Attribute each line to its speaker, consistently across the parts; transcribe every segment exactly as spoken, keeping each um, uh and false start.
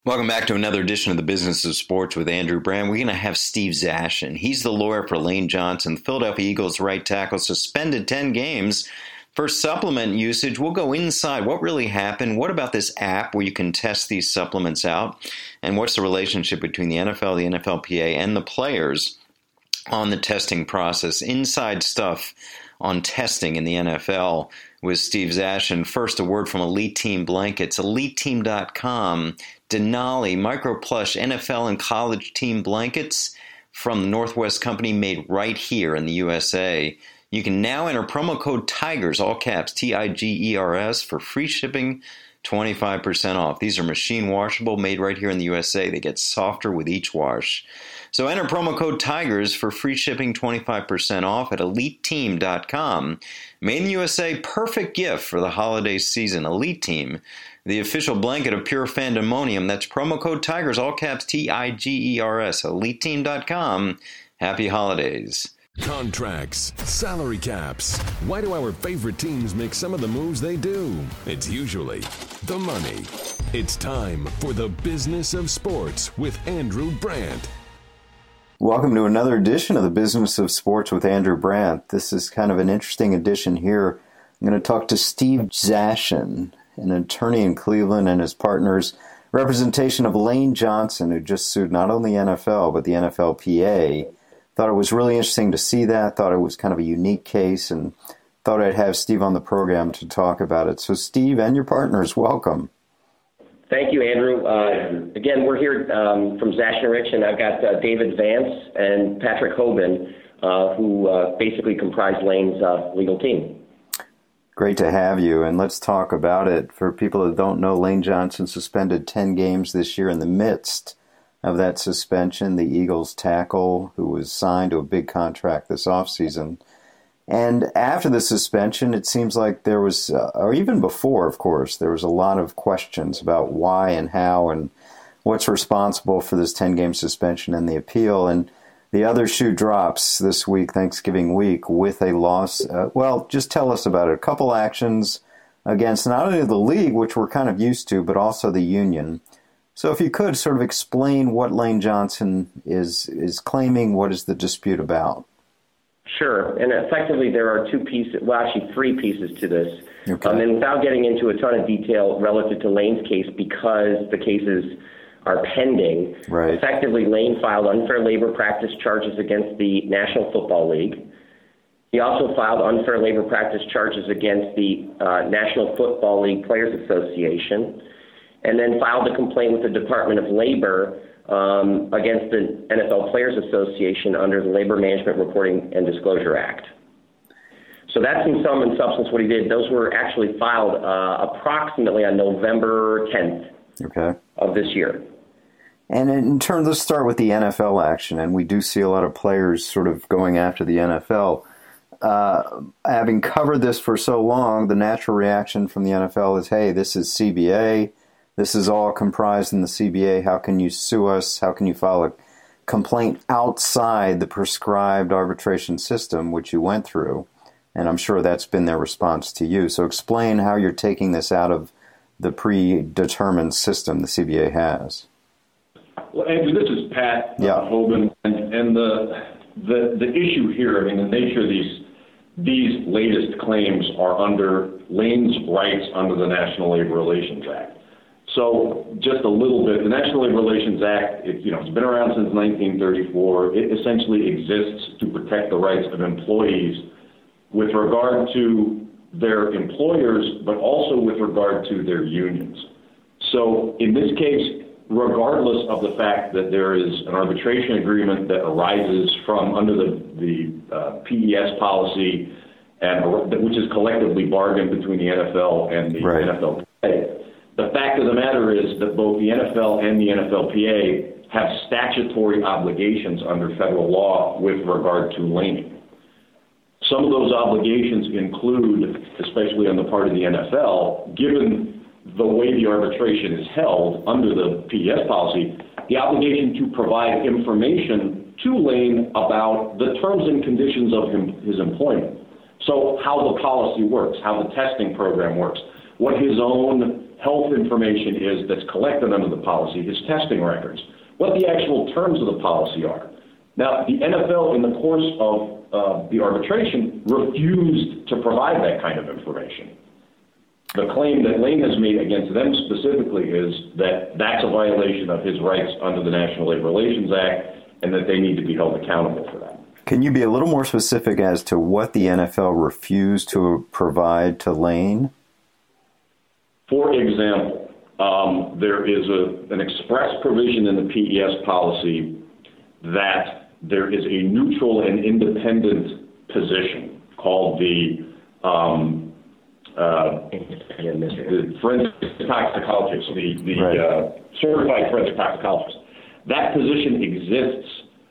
Speaker 1: Welcome back to another edition of the Business of Sports with Andrew Brandt. We're going to have Steve Zashin. He's the lawyer for Lane Johnson, the Philadelphia Eagles right tackle, suspended ten games for supplement usage. We'll go inside what really happened. What about this app where you can test these supplements out? And what's the relationship between the N F L, the N F L P A, and the players on the testing process? Inside stuff on testing in the N F L with Steve Zashin. First, a word from Elite Team Blankets, elite team dot com. Denali Micro Plush N F L and college team blankets from the Northwest Company, made right here in the U S A. You can now enter promo code TIGERS, all caps, T I G E R S, for free shipping, twenty-five percent off. These are machine washable, made right here in the U S A. They get softer with each wash. So enter promo code TIGERS for free shipping, twenty-five percent off at elite team dot com. Made in the U S A, perfect gift for the holiday season. Elite Team, the official blanket of pure fandemonium. That's promo code TIGERS, all caps, T I G E R S, elite team dot com. Happy holidays.
Speaker 2: Contracts, salary caps. Why do our favorite teams make some of the moves they do? It's usually the money. It's time for the Business of Sports with Andrew Brandt.
Speaker 1: Welcome to another edition of the Business of Sports with Andrew Brandt. This is kind of an interesting edition here. I'm going to talk to Steve Zashin, an attorney in Cleveland, and his partner's representation of Lane Johnson, who just sued not only the N F L but the N F L P A. Thought it was really interesting to see that. Thought it was kind of a unique case, and thought I'd have Steve on the program to talk about it. So Steve and your partners, welcome.
Speaker 3: Thank you, Andrew. Uh, again, we're here um, from Zashin Rich, and I've got uh, David Vance and Patrick Hoban, uh, who uh, basically comprise Lane's uh, legal team.
Speaker 1: Great to have you, and let's talk about it. For people that don't know, Lane Johnson suspended ten games this year. In the midst of that suspension, the Eagles tackle, who was signed to a big contract this offseason. And after the suspension, it seems like there was, uh, or even before, of course, there was a lot of questions about why and how and what's responsible for this ten-game suspension and the appeal. And the other shoe drops this week, Thanksgiving week, with a loss. Uh, well, just tell us about it. A couple actions against not only the league, which we're kind of used to, but also the union. So if you could sort of explain what Lane Johnson is is claiming, what is the dispute about?
Speaker 3: Sure. And effectively, there are two pieces, well, actually three pieces to this.
Speaker 1: Okay.
Speaker 3: Um, and without getting into a ton of detail relative to Lane's case, because the cases are pending,
Speaker 1: right.
Speaker 3: Effectively, Lane filed unfair labor practice charges against the National Football League. He also filed unfair labor practice charges against the uh, National Football League Players Association, and then filed a complaint with the Department of Labor um, against the N F L Players Association under the Labor Management Reporting and Disclosure Act. So that's in sum and substance what he did. Those were actually filed uh, approximately on November tenth
Speaker 1: okay.
Speaker 3: of this year.
Speaker 1: And in terms, let's start with the N F L action, and we do see a lot of players sort of going after the N F L. Uh, having covered this for so long, the natural reaction from the N F L is, hey, this is C B A. This is all comprised in the C B A. How can you sue us? How can you file a complaint outside the prescribed arbitration system, which you went through? And I'm sure that's been their response to you. So explain how you're taking this out of the predetermined system the C B A has.
Speaker 4: Well, Andrew, this is Pat
Speaker 1: yeah.
Speaker 4: uh, Hoban, and, and the, the the issue here, I mean, the nature of these these latest claims are under Lane's rights under the National Labor Relations Act. So just a little bit, the National Labor Relations Act, it, you know, it's been around since nineteen thirty-four. It essentially exists to protect the rights of employees with regard to their employers, but also with regard to their unions. So in this case, regardless of the fact that there is an arbitration agreement that arises from under the, the uh, P E S policy, and which is collectively bargained between the N F L and the
Speaker 1: right.
Speaker 4: N F L P A, the fact of the matter is that both the N F L and the N F L P A have statutory obligations under federal law with regard to laning. Some of those obligations include, especially on the part of the N F L, given the way the arbitration is held under the P E S policy, the obligation to provide information to Lane about the terms and conditions of him, his employment. So how the policy works, how the testing program works, what his own health information is that's collected under the policy, his testing records, what the actual terms of the policy are. Now, the N F L, in the course of uh, the arbitration, refused to provide that kind of information. The claim that Lane has made against them specifically is that that's a violation of his rights under the National Labor Relations Act and that they need to be held accountable for that.
Speaker 1: Can you be a little more specific as to what the N F L refused to provide to Lane?
Speaker 4: For example, um, there is a, an express provision in the P E S policy that there is a neutral and independent position called the um, Uh, the forensic toxicologist, the, the right. uh, certified forensic toxicologist. That position exists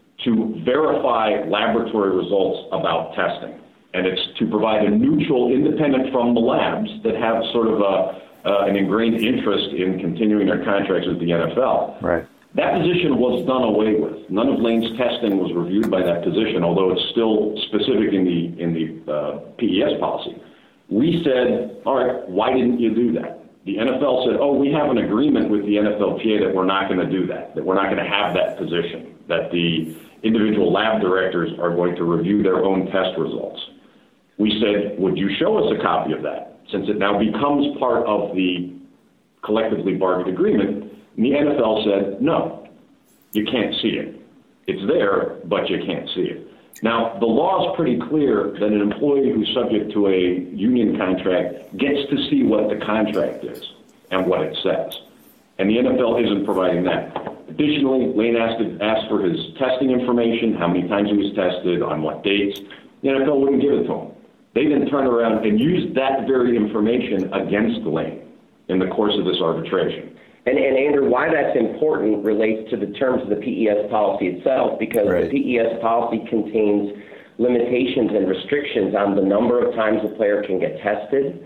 Speaker 4: to verify laboratory results about testing. And it's to provide a neutral, independent from the labs that have sort of a, uh, an ingrained interest in continuing their contracts with the N F L.
Speaker 1: Right.
Speaker 4: That position was done away with. None of Lane's testing was reviewed by that position, although it's still specific in the, in the uh, P E S policy. We said, all right, why didn't you do that? The N F L said, oh, we have an agreement with the N F L P A that we're not going to do that, that we're not going to have that position, that the individual lab directors are going to review their own test results. We said, would you show us a copy of that? Since it now becomes part of the collectively bargained agreement, and the N F L said, no, you can't see it. It's there, but you can't see it. Now, the law is pretty clear that an employee who's subject to a union contract gets to see what the contract is and what it says. And the N F L isn't providing that. Additionally, Lane asked, asked for his testing information, how many times he was tested, on what dates. The N F L wouldn't give it to him. They then turned around and used that very information against Lane in the course of this arbitration.
Speaker 3: And, and Andrew, why that's important relates to the terms of the P E S policy itself, because right. the P E S policy contains limitations and restrictions on the number of times a player can get tested,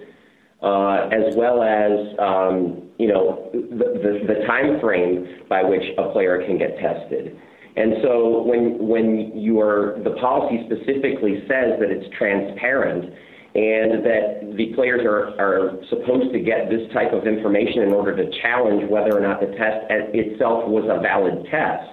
Speaker 3: uh, as well as um, you know the, the, the time frame by which a player can get tested. And so when when you are, the policy specifically says that it's transparent, and that the players are, are supposed to get this type of information in order to challenge whether or not the test itself was a valid test.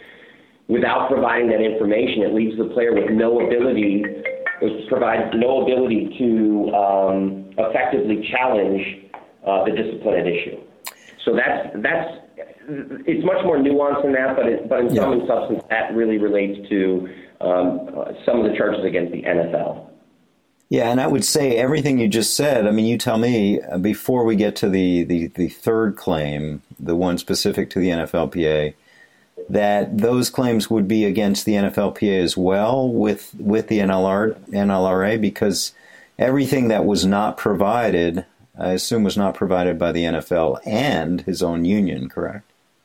Speaker 3: Without providing that information, it leaves the player with no ability, it provides no ability to um, effectively challenge uh, the discipline at issue. So that's, that's it's much more nuanced than that, but, it, but in sum and substance, that really relates to um, uh, some of the charges against the N F L.
Speaker 1: Yeah, and I would say everything you just said, I mean, you tell me, uh, before we get to the, the, the third claim, the one specific to the N F L P A, that those claims would be against the N F L P A as well with with the N L R, N L R A, because everything that was not provided, I assume, was not provided by the N F L and his own union, correct?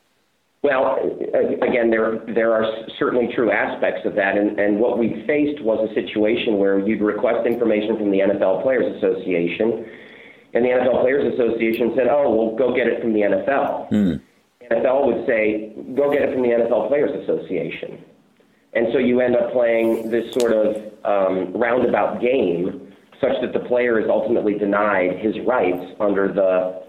Speaker 3: Well, again, there there are certainly true aspects of that, and, and what we faced was a situation where you'd request information from the N F L Players Association, and the N F L Players Association said, oh, well, go get it from the N F L. Mm. The N F L would say, go get it from the N F L Players Association. And so you end up playing this sort of um, roundabout game such that the player is ultimately denied his rights under the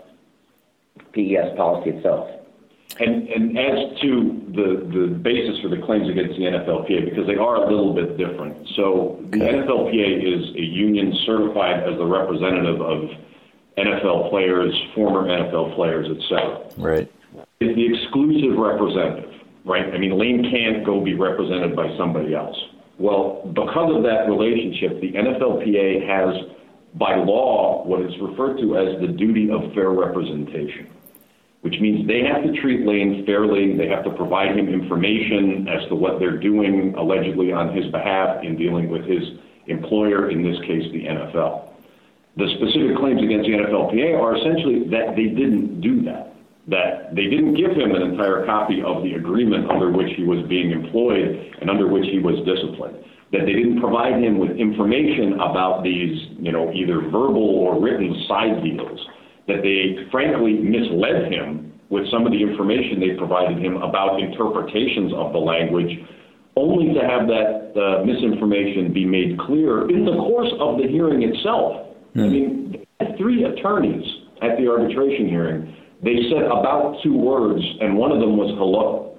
Speaker 3: P E S policy itself.
Speaker 4: And, and as to the, the basis for the claims against the N F L P A, because they are a little bit different. So the N F L P A is a union certified as the representative of N F L players, former N F L players, et cetera.
Speaker 1: Right.
Speaker 4: It's the exclusive representative, right? I mean, Lane can't go be represented by somebody else. Well, because of that relationship, the N F L P A has, by law, what is referred to as the duty of fair representation, which means they have to treat Lane fairly. They have to provide him information as to what they're doing allegedly on his behalf in dealing with his employer, in this case, the N F L. The specific claims against the N F L P A are essentially that they didn't do that, that they didn't give him an entire copy of the agreement under which he was being employed and under which he was disciplined, that they didn't provide him with information about these, you know, either verbal or written side deals, that they frankly misled him with some of the information they provided him about interpretations of the language, only to have that uh, misinformation be made clear in the course of the hearing itself. Mm. I mean, they had three attorneys at the arbitration hearing, they said about two words, and one of them was hello.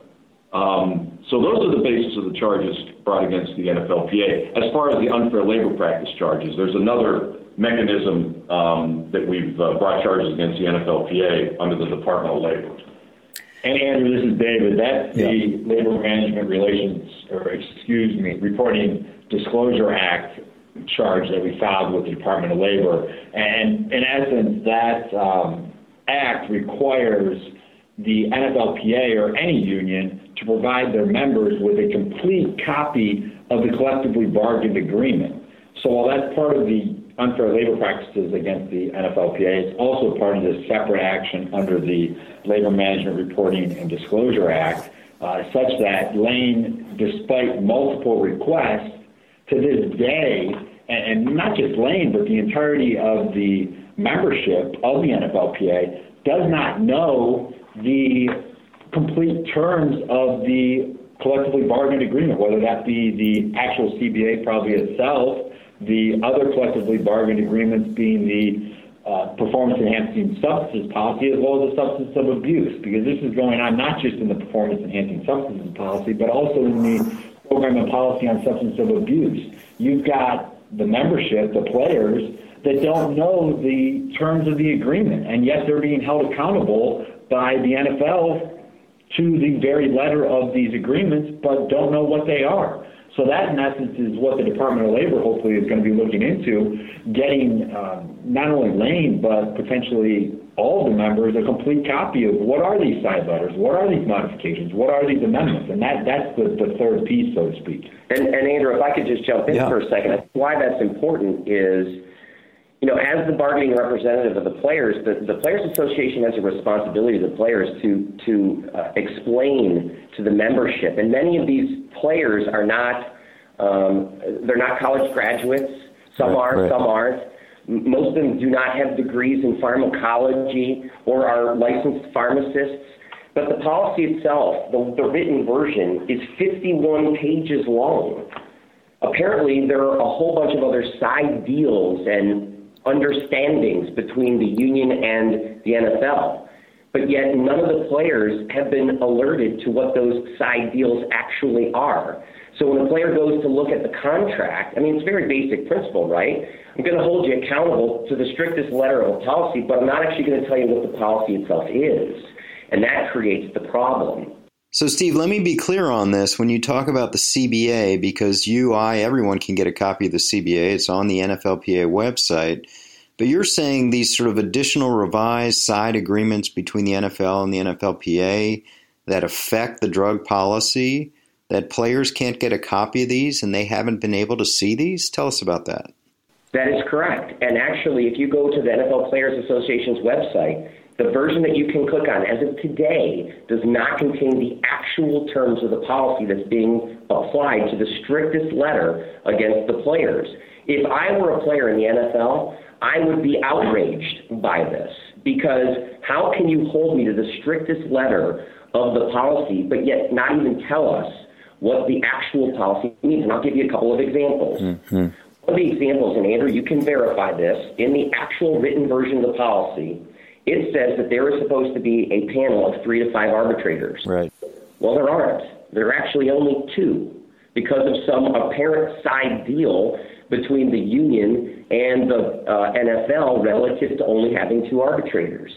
Speaker 4: Um, so those are the basis of the charges brought against the N F L P A. As far as the unfair labor practice charges, there's another mechanism um, that we've uh, brought charges against the N F L P A under the Department of Labor.
Speaker 5: And Andrew, this is David. That's the yeah. Labor Management Relations, or excuse me, Reporting Disclosure Act charge that we filed with the Department of Labor. And in essence, that um, act requires the N F L P A or any union to provide their members with a complete copy of the collectively bargained agreement. So while that's part of the unfair labor practices against the N F L P A, it's also part of this separate action under the Labor Management Reporting and Disclosure Act, uh, such that Lane, despite multiple requests, to this day, and, and not just Lane, but the entirety of the membership of the N F L P A, does not know the complete terms of the collectively bargained agreement, whether that be the actual C B A probably itself, the other collectively bargained agreements being the uh, performance-enhancing substances policy, as well as the substance of abuse, because this is going on not just in the performance-enhancing substances policy, but also in the program and policy on substance of abuse. You've got the membership, the players, that don't know the terms of the agreement, and yet they're being held accountable by the N F L to the very letter of these agreements, but don't know what they are. So that, in essence, is what the Department of Labor hopefully is going to be looking into, getting uh, not only Lane, but potentially all the members a complete copy of what are these side letters, what are these modifications, what are these amendments, and that that's the, the third piece, so to speak.
Speaker 3: And, and Andrew, if I could just jump in yeah. for a second, why that's important is, you know, as the bargaining representative of the players, the, the Players Association has a responsibility to the players to to uh, explain to the membership. And many of these players are not, um, they're not college graduates. Some right, are, right. some aren't. Most of them do not have degrees in pharmacology or are licensed pharmacists. But the policy itself, the, the written version, is fifty-one pages long. Apparently, there are a whole bunch of other side deals and understandings between the union and the N F L. But yet none of the players have been alerted to what those side deals actually are. So when a player goes to look at the contract, I mean, it's a very basic principle, right? I'm going to hold you accountable to the strictest letter of a policy, but I'm not actually going to tell you what the policy itself is. And that creates the problem.
Speaker 1: So, Steve, let me be clear on this. When you talk about the C B A, because you, I, everyone can get a copy of the C B A. It's on the N F L P A website. But you're saying these sort of additional revised side agreements between the N F L and the N F L P A that affect the drug policy, that players can't get a copy of these and they haven't been able to see these? Tell us about that.
Speaker 3: That is correct. And actually, if you go to the N F L Players Association's website, the version that you can click on as of today does not contain the actual terms of the policy that's being applied to the strictest letter against the players. If I were a player in the N F L, I would be outraged by this, because how can you hold me to the strictest letter of the policy but yet not even tell us what the actual policy means? And I'll give you a couple of examples. Mm-hmm. One of the examples, and Andrew, you can verify this, in the actual written version of the policy, it says that there is supposed to be a panel of three to five arbitrators.
Speaker 1: Right.
Speaker 3: Well, there aren't. There are actually only two because of some apparent side deal between the union and the uh, N F L relative to only having two arbitrators.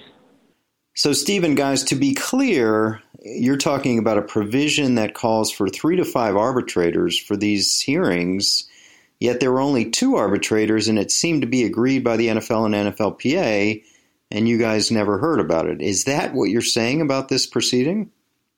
Speaker 1: So, Stephen, guys, to be clear, you're talking about a provision that calls for three to five arbitrators for these hearings, yet there were only two arbitrators, and it seemed to be agreed by the N F L and N F L P A, and you guys never heard about it. Is that what you're saying about this proceeding?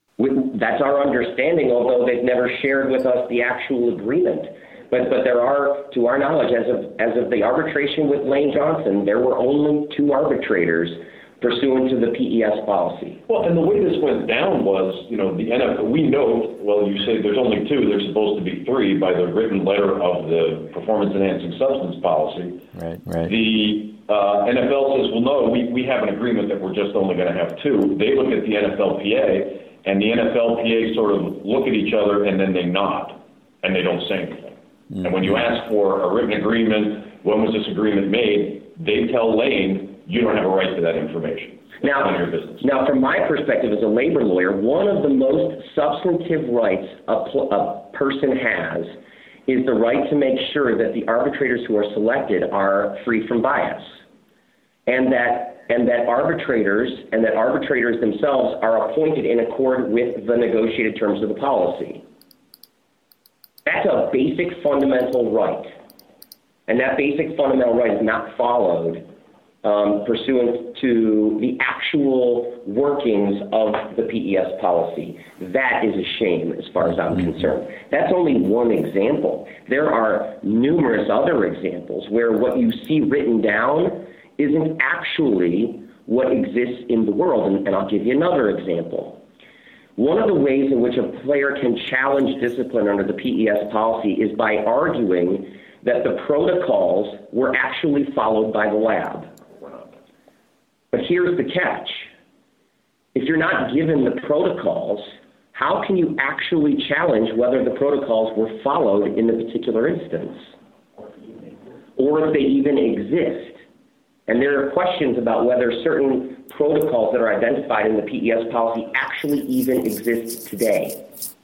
Speaker 3: That's our understanding, although they've never shared with us the actual agreement. But but there are, to our knowledge, as of as of the arbitration with Lane Johnson, there were only two arbitrators pursuant to the P E S policy.
Speaker 4: Well, and the way this went down was, you know, the N F L, we know, well, you say there's only two, there's supposed to be three by the written letter of the performance-enhancing substance policy.
Speaker 1: Right, right.
Speaker 4: The uh, N F L says, well, no, we, we have an agreement that we're just only going to have two. They look at the N F L P A, and the N F L P A sort of look at each other, and then they nod, and they don't say anything. Mm-hmm. And when you ask for a written agreement, when was this agreement made, they tell Lane you don't have a right to that information.
Speaker 3: Now,
Speaker 4: none of your business.
Speaker 3: Now, from my perspective as a labor lawyer, one of the most substantive rights a, pl- a person has is the right to make sure that the arbitrators who are selected are free from bias, and that and that arbitrators and that arbitrators themselves are appointed in accord with the negotiated terms of the policy. That's a basic fundamental right, and that basic fundamental right is not followed Um, pursuant to the actual workings of the P E S policy. That is a shame as far as I'm concerned. That's only one example. There are numerous other examples where what you see written down isn't actually what exists in the world, and, and I'll give you another example. One of the ways in which a player can challenge discipline under the P E S policy is by arguing that the protocols were actually followed by the lab. But here's the catch. If you're not given the protocols, how can you actually challenge whether the protocols were followed in the particular instance, or if they even exist? And there are questions about whether certain protocols that are identified in the P E S policy actually even exist today.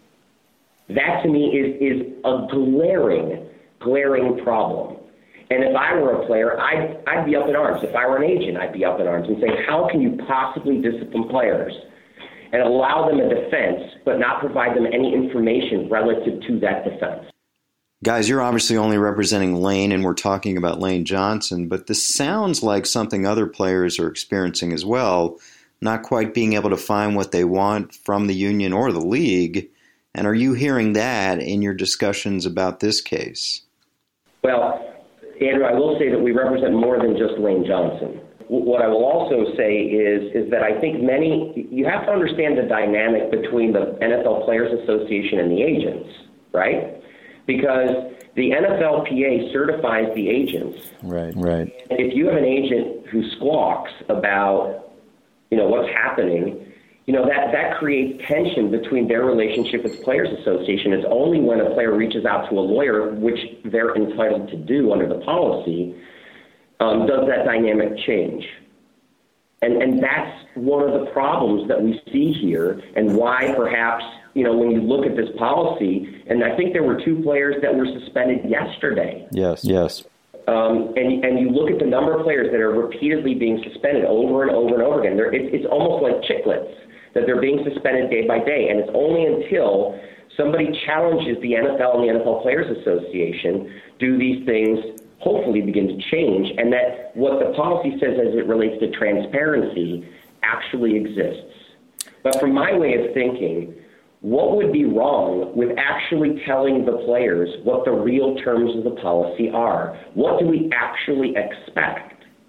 Speaker 3: That, to me, is, is a glaring, glaring problem. And if I were a player, I'd, I'd be up in arms. If I were an agent, I'd be up in arms and say, how can you possibly discipline players and allow them a defense but not provide them any information relative to that defense?
Speaker 1: Guys, you're obviously only representing Lane, and we're talking about Lane Johnson, but this sounds like something other players are experiencing as well, not quite being able to find what they want from the union or the league. And are you hearing that in your discussions about this case?
Speaker 3: Well, Andrew, I will say that we represent more than just Lane Johnson. What I will also say is, is that I think many, you have to understand the dynamic between the N F L Players Association and the agents, right? Because the N F L P A certifies the agents.
Speaker 6: Right, right.
Speaker 3: If you have an agent who squawks about, you know, what's happening, you know, that, that creates tension between their relationship with the Players Association. It's only when a player reaches out to a lawyer, which they're entitled to do under the policy, um, does that dynamic change. And, and that's one of the problems that we see here, and why perhaps, you know, when you look at this policy, and I think there were two players that were suspended yesterday.
Speaker 6: Yes, yes.
Speaker 3: Um, and, and you look at the number of players that are repeatedly being suspended over and over and over again. They're, it, it's almost like chiclets, that they're being suspended day by day. And it's only until somebody challenges the N F L and the N F L Players Association do these things hopefully begin to change, and that what the policy says as it relates to transparency actually exists. But from my way of thinking, what would be wrong with actually telling the players what the real terms of the policy are? What do we actually expect?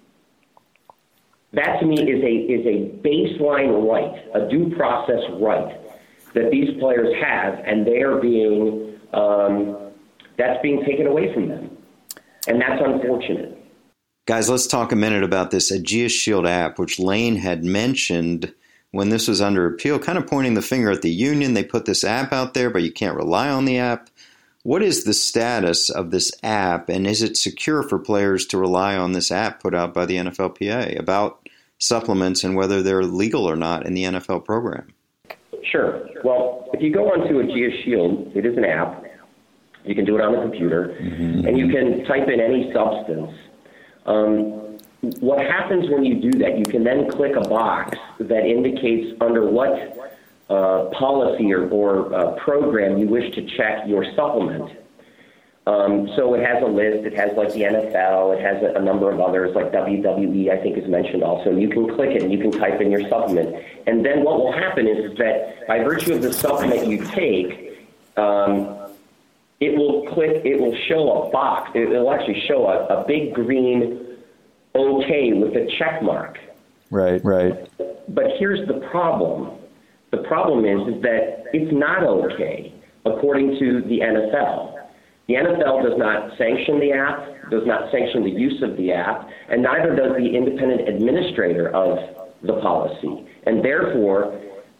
Speaker 3: That, to me, is a is a baseline right, a due process right that these players have, and they are being um, that's being taken away from them, and that's unfortunate.
Speaker 1: Guys, let's talk a minute about this Ageas Shield app, which Lane had mentioned when this was under appeal, kind of pointing the finger at the union. They put this app out there, but you can't rely on the app. What is the status of this app, and is it secure for players to rely on this app put out by the N F L P A about supplements and whether they're legal or not in the N F L program?
Speaker 3: Sure. Well, if you go onto Ageas Shield, it is an app. You can do it on the computer, mm-hmm. and you can type in any substance. Um, what happens when you do that, you can then click a box that indicates under what uh, policy or, or uh, program you wish to check your supplement. Um, so it has a list. It has like the N F L. It has a, a number of others, like W W E, I think is mentioned also. You can click it and you can type in your supplement. And then what will happen is, is that by virtue of the supplement you take, um, it will click, it will show a box. It will actually show a, a big green OK with a check mark.
Speaker 6: Right, right.
Speaker 3: But here's the problem. The problem is, is that it's not OK, according to the N F L. The N F L does not sanction the app, does not sanction the use of the app, and neither does the independent administrator of the policy. And therefore,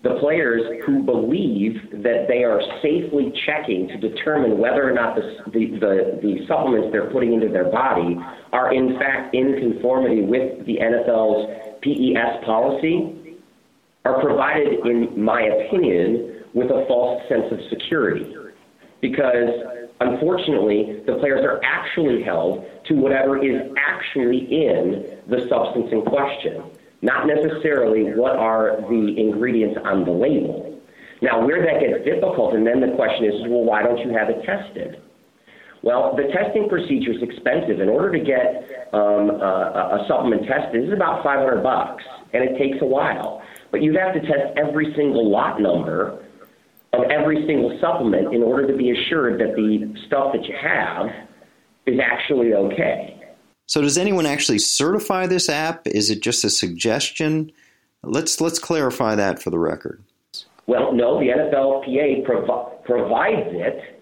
Speaker 3: the players who believe that they are safely checking to determine whether or not the, the, the, the supplements they're putting into their body are in fact in conformity with the N F L's P E S policy are provided, in my opinion, with a false sense of security. Because, unfortunately, the players are actually held to whatever is actually in the substance in question, not necessarily what are the ingredients on the label. Now, where that gets difficult, and then the question is, well, why don't you have it tested? Well, the testing procedure is expensive. In order to get um, a, a supplement tested, this is about five hundred bucks, and it takes a while. But you have to test every single lot number of every single supplement in order to be assured that the stuff that you have is actually okay.
Speaker 1: So does anyone actually certify this app? Is it just a suggestion? Let's let's clarify that for the record.
Speaker 3: Well, no, the N F L P A provi- provides it,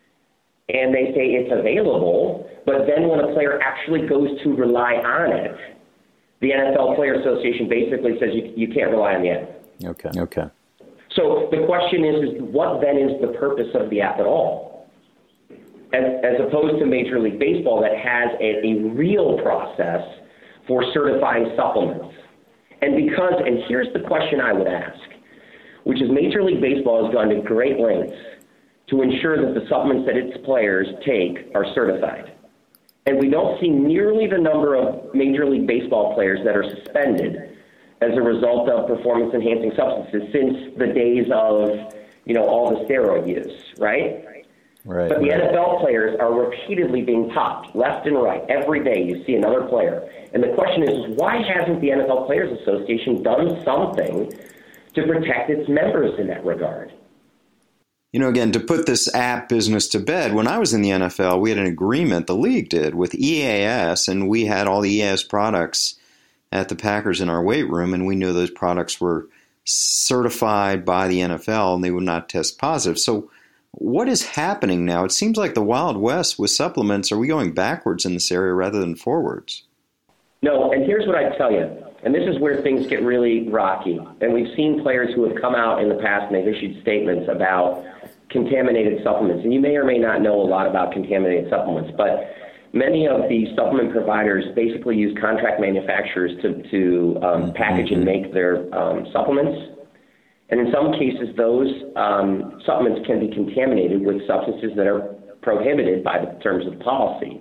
Speaker 3: and they say it's available, but then when a player actually goes to rely on it, the N F L Player Association basically says you, you can't rely on the app.
Speaker 6: Okay. Okay.
Speaker 3: So the question is, is what then is the purpose of the app at all? As, as opposed to Major League Baseball that has a, a real process for certifying supplements. And because, and here's the question I would ask, which is Major League Baseball has gone to great lengths to ensure that the supplements that its players take are certified. And we don't see nearly the number of Major League Baseball players that are suspended as a result of performance-enhancing substances since the days of, you know, all the steroid use, right?
Speaker 6: Right.
Speaker 3: But the
Speaker 6: right.
Speaker 3: N F L players are repeatedly being popped left and right. Every day you see another player. And the question is, why hasn't the N F L Players Association done something to protect its members in that regard?
Speaker 1: You know, again, to put this app business to bed, when I was in the N F L, we had an agreement, the league did, with E A S, and we had all the E A S products at the Packers in our weight room, and we knew those products were certified by the N F L and they would not test positive. So what is happening now? It seems like the Wild West with supplements. Are we going backwards in this area rather than forwards?
Speaker 3: No, and here's what I tell you, and this is where things get really rocky. And we've seen players who have come out in the past and they've issued statements about contaminated supplements. And you may or may not know a lot about contaminated supplements, but many of the supplement providers basically use contract manufacturers to, to um, package and make their um, supplements. And in some cases, those um, supplements can be contaminated with substances that are prohibited by the terms of the policy.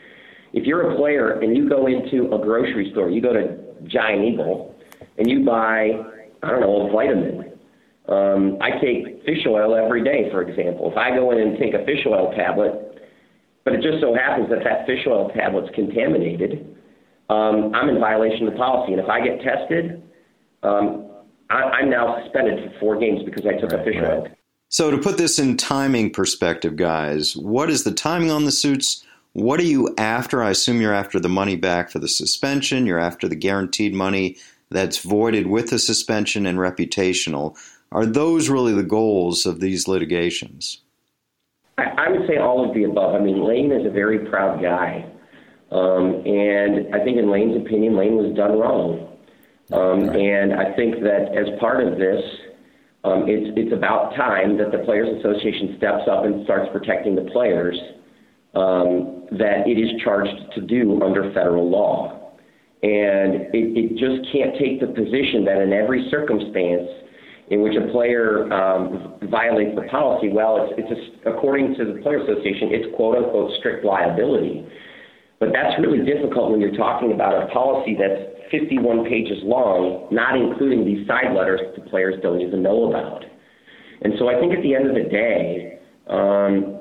Speaker 3: If you're a player and you go into a grocery store, you go to Giant Eagle, and you buy, I don't know, a vitamin. Um, I take fish oil every day, for example. If I go in and take a fish oil tablet, but it just so happens that that fish oil tablet's contaminated, um, I'm in violation of the policy. And if I get tested, um, I, I'm now suspended for four games because I took right, a fish right. oil.
Speaker 1: So to put this in timing perspective, guys, what is the timing on the suits? What are you after? I assume you're after the money back for the suspension. You're after the guaranteed money that's voided with the suspension and reputational. Are those really the goals of these litigations?
Speaker 3: I, I would say all of the above. I mean, Lane is a very proud guy. Um, and I think in Lane's opinion, Lane was done wrong. Um, right. And I think that as part of this, um, it's, it's about time that the Players Association steps up and starts protecting the players um, that it is charged to do under federal law. And it, it just can't take the position that in every circumstance in which a player um, violates the policy, well, it's, it's a, according to the Players Association, it's quote-unquote strict liability. But that's really difficult when you're talking about a policy that's fifty-one pages long, not including these side letters that the players don't even know about. And so I think at the end of the day, um,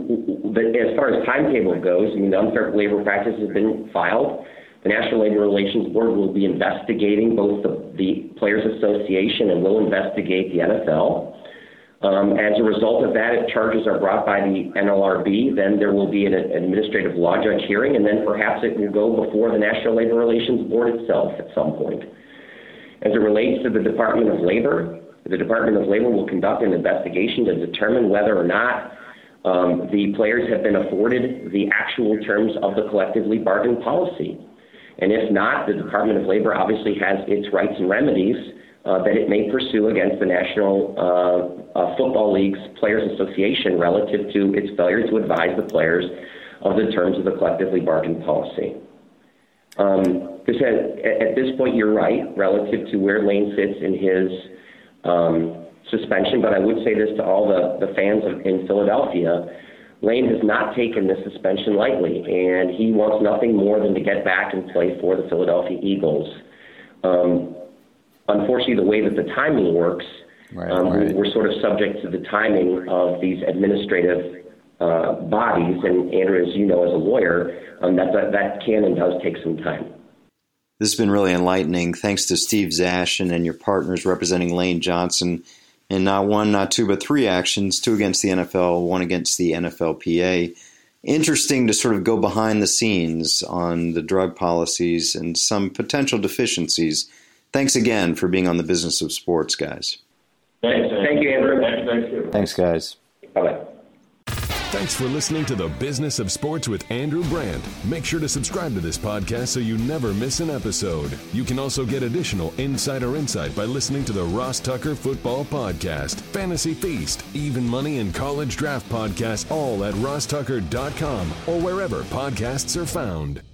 Speaker 3: as far as timetable goes, I mean, the unfair labor practice has been filed. The National Labor Relations Board will be investigating both the, the Players Association and will investigate the N F L. Um, as a result of that, if charges are brought by the N L R B, then there will be an administrative law judge hearing, and then perhaps it will go before the National Labor Relations Board itself at some point. As it relates to the Department of Labor, the Department of Labor will conduct an investigation to determine whether or not um, the players have been afforded the actual terms of the collectively bargained policy. And if not, the Department of Labor obviously has its rights and remedies uh, that it may pursue against the National uh, uh, Football League's Players Association relative to its failure to advise the players of the terms of the collectively bargained policy. Um, this has, at this point, you're right, relative to where Lane sits in his um, suspension, but I would say this to all the, the fans of, in Philadelphia. Lane has not taken this suspension lightly, and he wants nothing more than to get back and play for the Philadelphia Eagles. Um, unfortunately, the way that the timing works,
Speaker 6: right,
Speaker 3: um,
Speaker 6: right.
Speaker 3: we're sort of subject to the timing of these administrative uh, bodies, and Andrew, as you know as a lawyer, um, that, that, that can and does take some time.
Speaker 1: This has been really enlightening. Thanks to Steve Zashin and your partners representing Lane Johnson in not one, not two, but three actions, two against the N F L, one against the N F L P A. Interesting to sort of go behind the scenes on the drug policies and some potential deficiencies. Thanks again for being on the Business of Sports, guys.
Speaker 4: Thanks.
Speaker 3: Thank you, Andrew.
Speaker 4: Thanks, thanks,
Speaker 6: Thanks, guys.
Speaker 3: Bye-bye.
Speaker 2: Thanks for listening to the Business of Sports with Andrew Brandt. Make sure to subscribe to this podcast so you never miss an episode. You can also get additional insider insight by listening to the Ross Tucker Football Podcast, Fantasy Feast, Even Money, and College Draft Podcasts, all at ross tucker dot com or wherever podcasts are found.